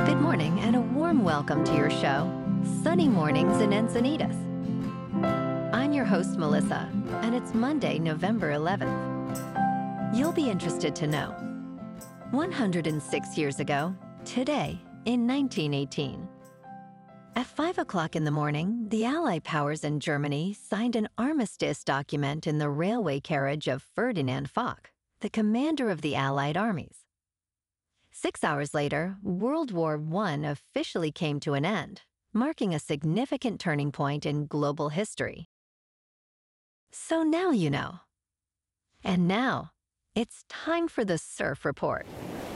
Good morning and a warm welcome to your show, Sunny Mornings in Encinitas. I'm your host, Melissa, and it's Monday, November 11th. You'll be interested to know, 106 years ago, today, in 1918, at 5 o'clock in the morning, the Allied powers in Germany signed an armistice document in the railway carriage of Ferdinand Foch, the commander of the Allied armies. 6 hours later, World War I officially came to an end, marking a significant turning point in global history. So now you know. And now, it's time for the Surf Report.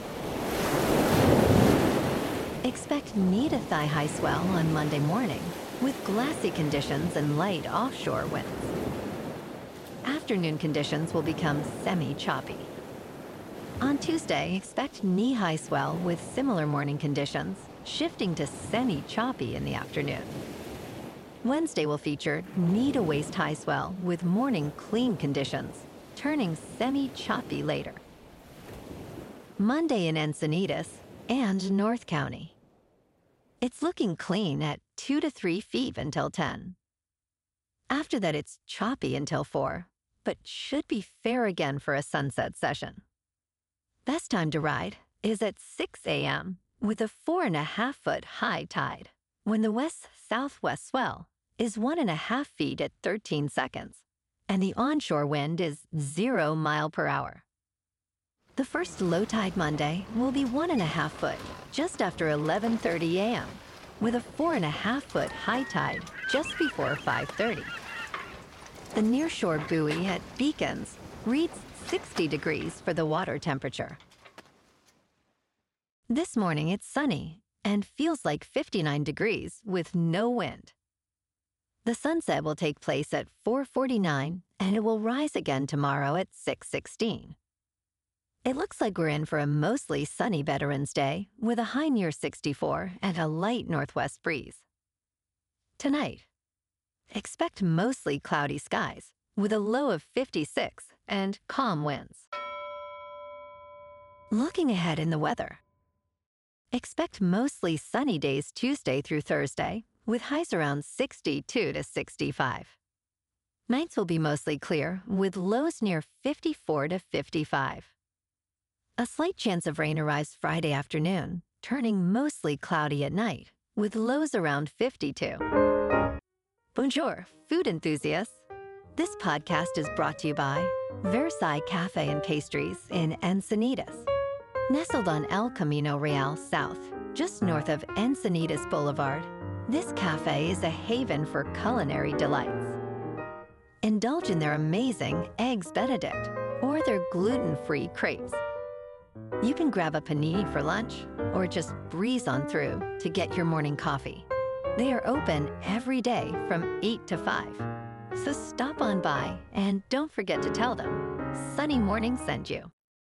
Expect knee-to-thigh high swell on Monday morning, with glassy conditions and light offshore winds. Afternoon conditions will become semi-choppy. On Tuesday, expect knee-high swell with similar morning conditions, shifting to semi-choppy in the afternoon. Wednesday will feature knee-to-waist high swell with morning clean conditions, turning semi-choppy later. Monday in Encinitas and North County. It's looking clean at 2 to 3 feet until 10. After that, it's choppy until 4, but should be fair again for a sunset session. Best time to ride is at 6 a.m. with a 4.5-foot high tide, when the west-southwest swell is 1.5 feet at 13 seconds, and the onshore wind is 0 mile per hour. The first low tide Monday will be 1.5 foot just after 11:30 a.m., with a 4.5-foot high tide just before 5:30. The nearshore buoy at Beacons reads 60 degrees for the water temperature. This morning it's sunny and feels like 59 degrees with no wind. The sunset will take place at 4:49 and it will rise again tomorrow at 6:16. It looks like we're in for a mostly sunny Veterans Day with a high near 64 and a light northwest breeze. Tonight, expect mostly cloudy skies with a low of 56 and calm winds. Looking ahead in the weather. Expect mostly sunny days Tuesday through Thursday with highs around 62 to 65. Nights will be mostly clear with lows near 54 to 55. A slight chance of rain arrives Friday afternoon, turning mostly cloudy at night with lows around 52. Bonjour, food enthusiasts. This podcast is brought to you by Versailles Cafe and Pastries in Encinitas. Nestled on El Camino Real South, just north of Encinitas Boulevard, this cafe is a haven for culinary delights. Indulge in their amazing Eggs Benedict or their gluten-free crepes. You can grab a panini for lunch or just breeze on through to get your morning coffee. They are open every day from 8 to 5. So stop on by and don't forget to tell them Sunny Morning sent you.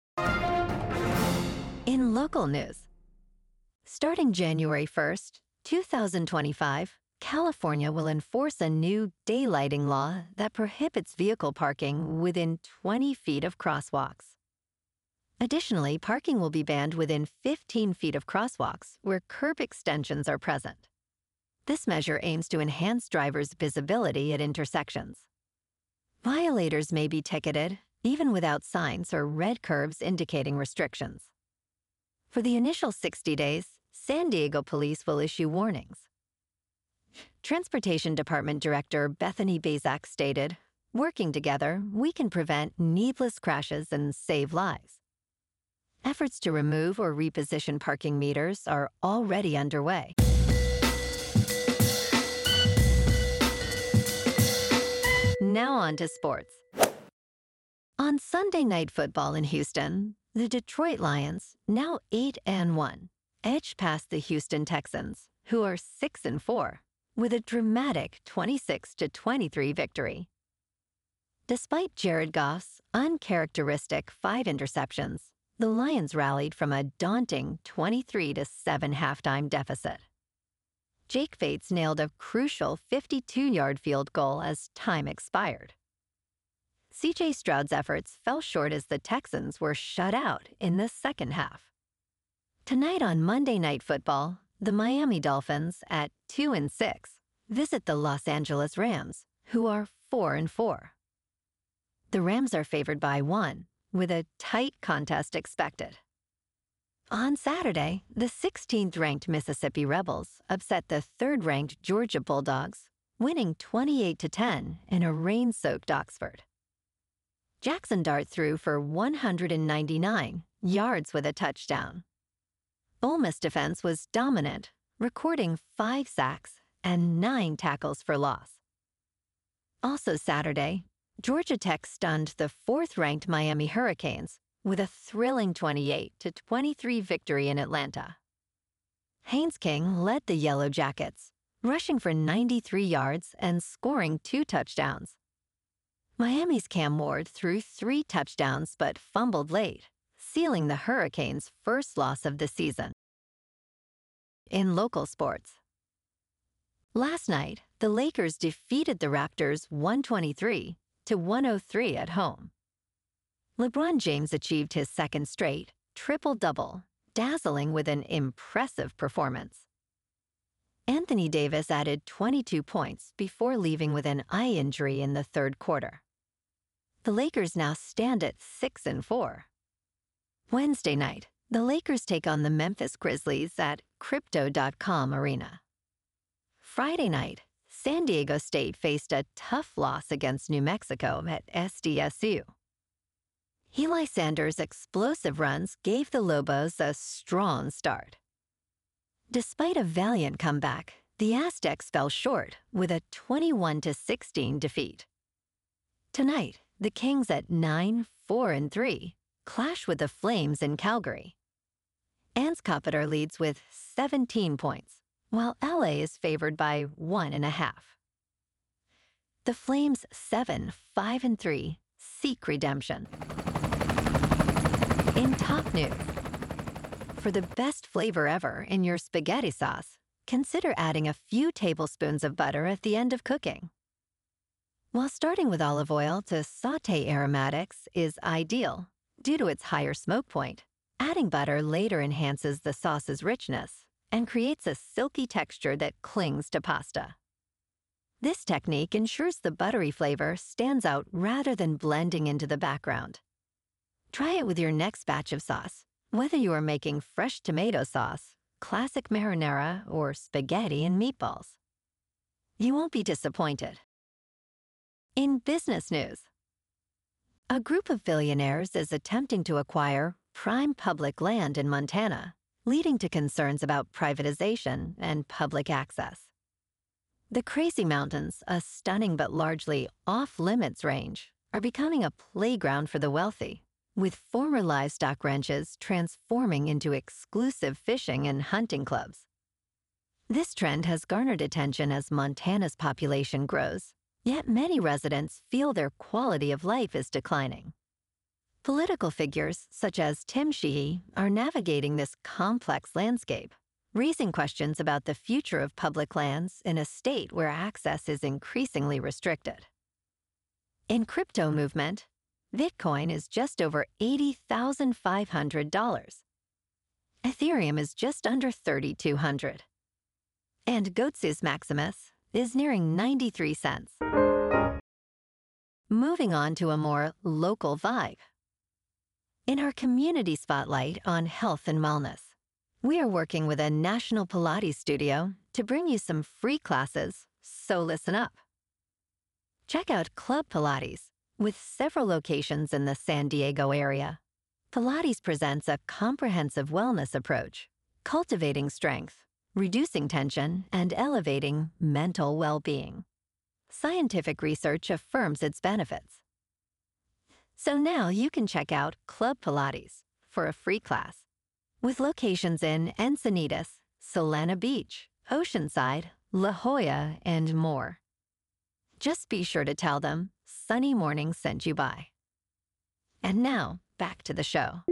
In local news, starting January 1st, 2025, California will enforce a new daylighting law that prohibits vehicle parking within 20 feet of crosswalks. Additionally, parking will be banned within 15 feet of crosswalks where curb extensions are present. This measure aims to enhance drivers' visibility at intersections. Violators may be ticketed, even without signs or red curves indicating restrictions. For the initial 60 days, San Diego police will issue warnings. Transportation Department Director Bethany Bazak stated, "Working together, we can prevent needless crashes and save lives." Efforts to remove or reposition parking meters are already underway. Now on to sports. On Sunday Night Football in Houston, the Detroit Lions, now 8-1, edged past the Houston Texans, who are 6-4, with a dramatic 26-23 victory. Despite Jared Goff's uncharacteristic 5 interceptions, the Lions rallied from a daunting 23-7 halftime deficit. Jake Bates nailed a crucial 52-yard field goal as time expired. C.J. Stroud's efforts fell short as the Texans were shut out in the second half. Tonight on Monday Night Football, the Miami Dolphins at 2-6 visit the Los Angeles Rams, who are 4-4. The Rams are favored by 1, with a tight contest expected. On Saturday, the 16th-ranked Mississippi Rebels upset the 3rd-ranked Georgia Bulldogs, winning 28-10 in a rain-soaked Oxford. Jackson Dart threw for 199 yards with a touchdown. Ole Miss defense was dominant, recording 5 sacks and 9 tackles for loss. Also Saturday, Georgia Tech stunned the 4th-ranked Miami Hurricanes with a thrilling 28-23 victory in Atlanta. Haynes King led the Yellow Jackets, rushing for 93 yards and scoring 2 touchdowns. Miami's Cam Ward threw 3 touchdowns but fumbled late, sealing the Hurricanes' first loss of the season. In local sports, last night, the Lakers defeated the Raptors 123-103 at home. LeBron James achieved his 2nd straight triple-double, dazzling with an impressive performance. Anthony Davis added 22 points before leaving with an eye injury in the 3rd quarter. The Lakers now stand at 6-4. Wednesday night, the Lakers take on the Memphis Grizzlies at Crypto.com Arena. Friday night, San Diego State faced a tough loss against New Mexico at SDSU. Eli Sanders' explosive runs gave the Lobos a strong start. Despite a valiant comeback, the Aztecs fell short with a 21-16 defeat. Tonight, the Kings at 9-4-3 clash with the Flames in Calgary. Anscoppeter leads with 17 points, while LA is favored by 1.5. The Flames 7-5-3 seek redemption. In top news, for the best flavor ever in your spaghetti sauce, consider adding a few tablespoons of butter at the end of cooking. While starting with olive oil to sauté aromatics is ideal due to its higher smoke point, adding butter later enhances the sauce's richness and creates a silky texture that clings to pasta. This technique ensures the buttery flavor stands out rather than blending into the background. Try it with your next batch of sauce, whether you are making fresh tomato sauce, classic marinara, or spaghetti and meatballs. You won't be disappointed. In business news, a group of billionaires is attempting to acquire prime public land in Montana, leading to concerns about privatization and public access. The Crazy Mountains, a stunning but largely off-limits range, are becoming a playground for the wealthy, with former livestock ranches transforming into exclusive fishing and hunting clubs. This trend has garnered attention as Montana's population grows, yet many residents feel their quality of life is declining. Political figures such as Tim Sheehy are navigating this complex landscape, raising questions about the future of public lands in a state where access is increasingly restricted. In crypto movement, Bitcoin is just over $80,500. Ethereum is just under 3,200. And Goatsus Maximus is nearing 93 cents. Moving on to a more local vibe. In our community spotlight on health and wellness, we are working with a national Pilates studio to bring you some free classes, so listen up. Check out Club Pilates. With several locations in the San Diego area, Pilates presents a comprehensive wellness approach, cultivating strength, reducing tension, and elevating mental well-being. Scientific research affirms its benefits. So now you can check out Club Pilates for a free class, with locations in Encinitas, Solana Beach, Oceanside, La Jolla, and more. Just be sure to tell them Sunny Morning sent you by. And now, back to the show.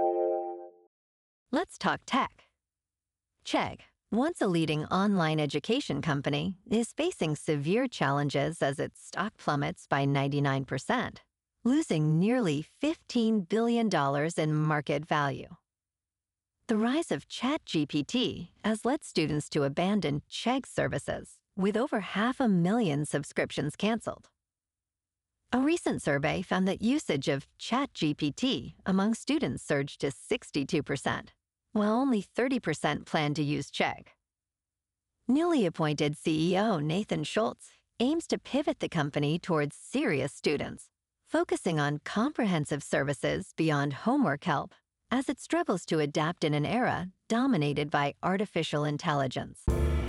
Let's talk tech. Chegg, once a leading online education company, is facing severe challenges as its stock plummets by 99%, losing nearly $15 billion in market value. The rise of ChatGPT has led students to abandon Chegg services, with over 500,000 subscriptions canceled. A recent survey found that usage of ChatGPT among students surged to 62%, while only 30% plan to use Chegg. Newly appointed CEO Nathan Schultz aims to pivot the company towards serious students, focusing on comprehensive services beyond homework help as it struggles to adapt in an era dominated by artificial intelligence.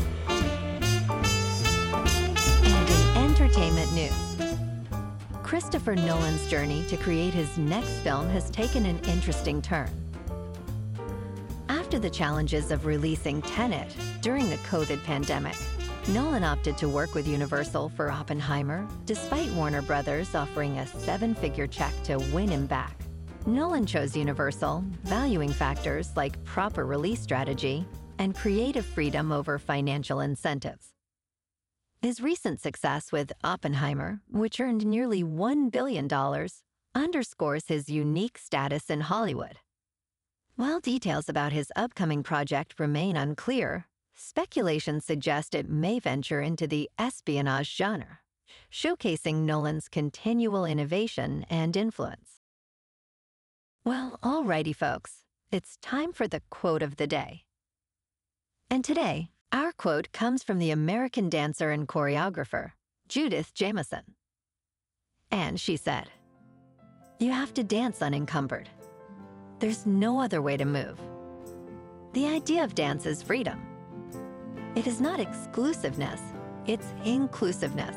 And in entertainment news, Christopher Nolan's journey to create his next film has taken an interesting turn. After the challenges of releasing Tenet during the COVID pandemic, Nolan opted to work with Universal for Oppenheimer, despite Warner Brothers offering a 7-figure check to win him back. Nolan chose Universal, valuing factors like proper release strategy and creative freedom over financial incentives. His recent success with Oppenheimer, which earned nearly $1 billion, underscores his unique status in Hollywood. While details about his upcoming project remain unclear, speculation suggests it may venture into the espionage genre, showcasing Nolan's continual innovation and influence. Well, alrighty, folks, it's time for the quote of the day. And today, our quote comes from the American dancer and choreographer, Judith Jamison. And she said, "You have to dance unencumbered. There's no other way to move. The idea of dance is freedom. It is not exclusiveness, it's inclusiveness."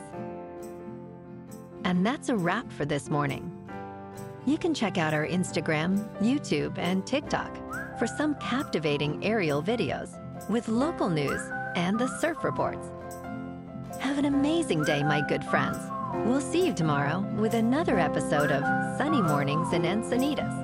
And that's a wrap for this morning. You can check out our Instagram, YouTube, and TikTok for some captivating aerial videos with local news and the surf reports. Have an amazing day, my good friends. We'll see you tomorrow with another episode of Sunny Mornings in Encinitas.